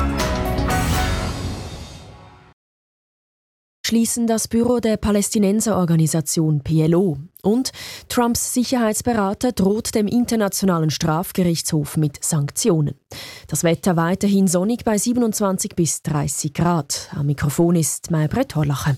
Schließen das Büro der Palästinenserorganisation PLO. Und Trumps Sicherheitsberater droht dem Internationalen Strafgerichtshof mit Sanktionen. Das Wetter weiterhin sonnig bei 27 bis 30 Grad. Am Mikrofon ist Maybrit Horlacher.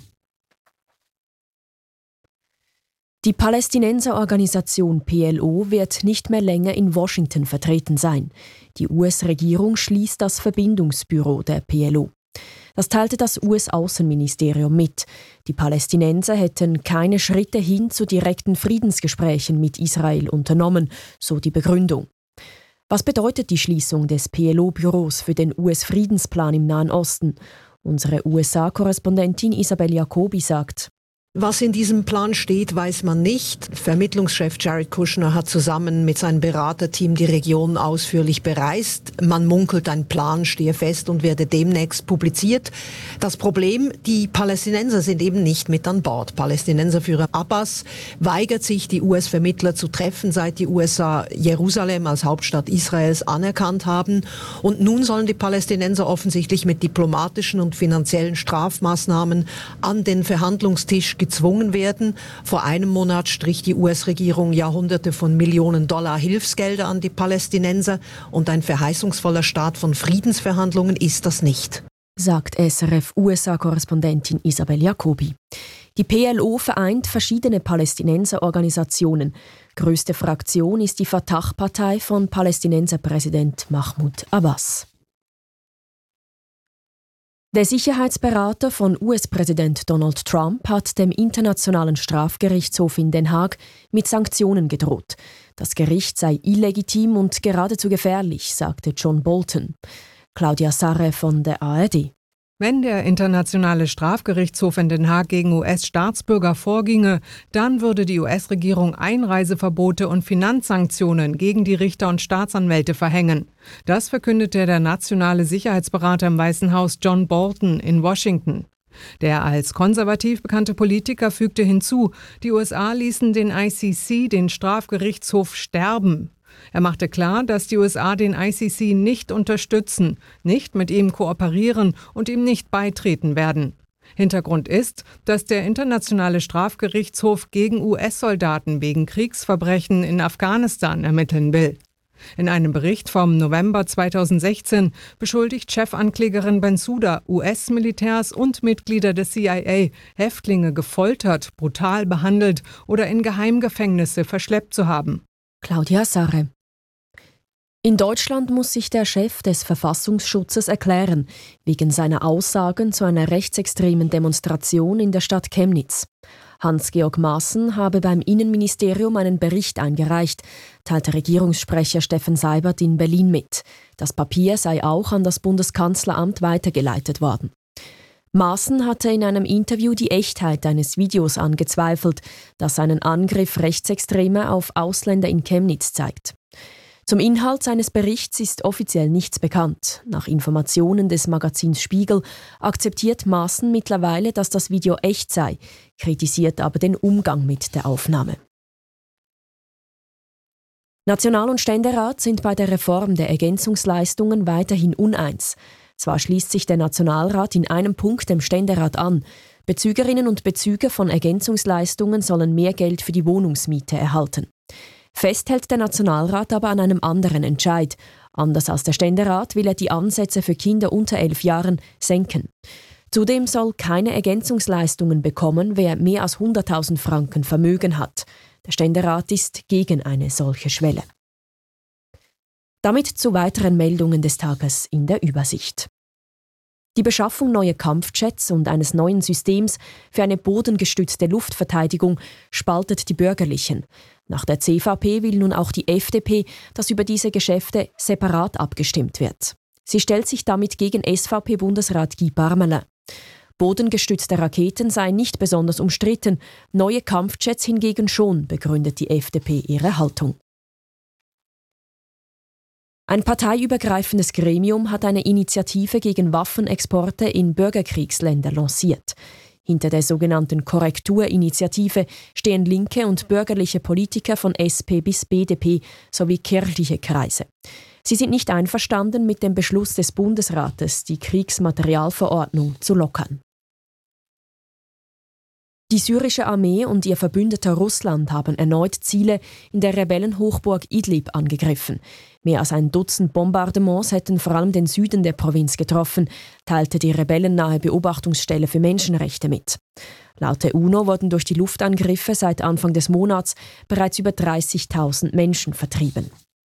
Die Palästinenserorganisation PLO wird nicht mehr länger in Washington vertreten sein. Die US-Regierung schließt das Verbindungsbüro der PLO. Das teilte das US-Außenministerium mit. Die Palästinenser hätten keine Schritte hin zu direkten Friedensgesprächen mit Israel unternommen, so die Begründung. Was bedeutet die Schließung des PLO-Büros für den US-Friedensplan im Nahen Osten? Unsere USA-Korrespondentin Isabel Jacobi sagt: Was in diesem Plan steht, weiß man nicht. Vermittlungschef Jared Kushner hat zusammen mit seinem Beraterteam die Region ausführlich bereist. Man munkelt, ein Plan stehe fest und werde demnächst publiziert. Das Problem, die Palästinenser sind eben nicht mit an Bord. Palästinenserführer Abbas weigert sich, die US-Vermittler zu treffen, seit die USA Jerusalem als Hauptstadt Israels anerkannt haben. Und nun sollen die Palästinenser offensichtlich mit diplomatischen und finanziellen Strafmaßnahmen an den Verhandlungstisch gezwungen werden. Vor einem Monat strich die US-Regierung Jahrhunderte von Millionen Dollar Hilfsgelder an die Palästinenser und ein verheißungsvoller Start von Friedensverhandlungen ist das nicht, sagt SRF-USA-Korrespondentin Isabel Jacobi. Die PLO vereint verschiedene Palästinenserorganisationen. Größte Fraktion ist die Fatah-Partei von Palästinenserpräsident Mahmoud Abbas. Der Sicherheitsberater von US-Präsident Donald Trump hat dem Internationalen Strafgerichtshof in Den Haag mit Sanktionen gedroht. Das Gericht sei illegitim und geradezu gefährlich, sagte John Bolton. Claudia Sarre von der ARD. Wenn der Internationale Strafgerichtshof in Den Haag gegen US-Staatsbürger vorginge, dann würde die US-Regierung Einreiseverbote und Finanzsanktionen gegen die Richter und Staatsanwälte verhängen. Das verkündete der nationale Sicherheitsberater im Weißen Haus John Bolton in Washington. Der als konservativ bekannte Politiker fügte hinzu, die USA ließen den ICC, den Strafgerichtshof, sterben. Er machte klar, dass die USA den ICC nicht unterstützen, nicht mit ihm kooperieren und ihm nicht beitreten werden. Hintergrund ist, dass der Internationale Strafgerichtshof gegen US-Soldaten wegen Kriegsverbrechen in Afghanistan ermitteln will. In einem Bericht vom November 2016 beschuldigt Chefanklägerin Bensouda US-Militärs und Mitglieder des CIA, Häftlinge gefoltert, brutal behandelt oder in Geheimgefängnisse verschleppt zu haben. Claudia Sarre. In Deutschland muss sich der Chef des Verfassungsschutzes erklären, wegen seiner Aussagen zu einer rechtsextremen Demonstration in der Stadt Chemnitz. Hans-Georg Maaßen habe beim Innenministerium einen Bericht eingereicht, teilte Regierungssprecher Steffen Seibert in Berlin mit. Das Papier sei auch an das Bundeskanzleramt weitergeleitet worden. Maaßen hatte in einem Interview die Echtheit eines Videos angezweifelt, das einen Angriff Rechtsextremer auf Ausländer in Chemnitz zeigt. Zum Inhalt seines Berichts ist offiziell nichts bekannt. Nach Informationen des Magazins Spiegel akzeptiert Maaßen mittlerweile, dass das Video echt sei, kritisiert aber den Umgang mit der Aufnahme. National- und Ständerat sind bei der Reform der Ergänzungsleistungen weiterhin uneins. Zwar schließt sich der Nationalrat in einem Punkt dem Ständerat an. Bezügerinnen und Bezüger von Ergänzungsleistungen sollen mehr Geld für die Wohnungsmiete erhalten. Fest hält der Nationalrat aber an einem anderen Entscheid. Anders als der Ständerat will er die Ansätze für Kinder unter 11 Jahren senken. Zudem soll keine Ergänzungsleistungen bekommen, wer mehr als 100.000 Franken Vermögen hat. Der Ständerat ist gegen eine solche Schwelle. Damit zu weiteren Meldungen des Tages in der Übersicht. Die Beschaffung neuer Kampfjets und eines neuen Systems für eine bodengestützte Luftverteidigung spaltet die Bürgerlichen. Nach der CVP will nun auch die FDP, dass über diese Geschäfte separat abgestimmt wird. Sie stellt sich damit gegen SVP-Bundesrat Guy Parmelin. Bodengestützte Raketen seien nicht besonders umstritten, neue Kampfjets hingegen schon, begründet die FDP ihre Haltung. Ein parteiübergreifendes Gremium hat eine Initiative gegen Waffenexporte in Bürgerkriegsländer lanciert. Hinter der sogenannten Korrekturinitiative stehen linke und bürgerliche Politiker von SP bis BDP sowie kirchliche Kreise. Sie sind nicht einverstanden mit dem Beschluss des Bundesrates, die Kriegsmaterialverordnung zu lockern. Die syrische Armee und ihr Verbündeter Russland haben erneut Ziele in der Rebellenhochburg Idlib angegriffen. Mehr als ein Dutzend Bombardements hätten vor allem den Süden der Provinz getroffen, teilte die rebellennahe Beobachtungsstelle für Menschenrechte mit. Laut der UNO wurden durch die Luftangriffe seit Anfang des Monats bereits über 30.000 Menschen vertrieben.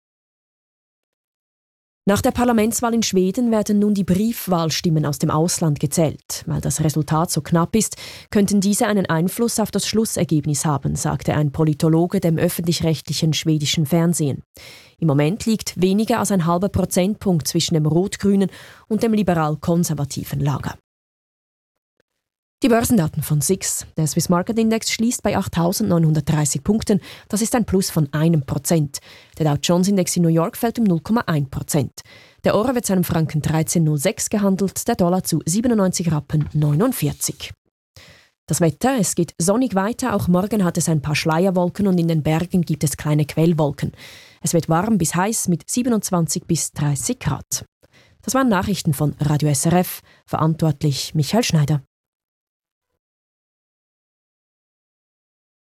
Nach der Parlamentswahl in Schweden werden nun die Briefwahlstimmen aus dem Ausland gezählt. Weil das Resultat so knapp ist, könnten diese einen Einfluss auf das Schlussergebnis haben, sagte ein Politologe dem öffentlich-rechtlichen schwedischen Fernsehen. Im Moment liegt weniger als ein halber Prozentpunkt zwischen dem rot-grünen und dem liberal-konservativen Lager. Die Börsendaten von SIX. Der Swiss Market Index schließt bei 8.930 Punkten. Das ist ein Plus von 1%. Der Dow Jones Index in New York fällt um 0,1%. Der Euro wird zu einem Franken 13,06 gehandelt, der Dollar zu 97,49 Rappen. Das Wetter, es geht sonnig weiter. Auch morgen hat es ein paar Schleierwolken und in den Bergen gibt es kleine Quellwolken. Es wird warm bis heiß mit 27 bis 30 Grad. Das waren Nachrichten von Radio SRF. Verantwortlich Michael Schneider.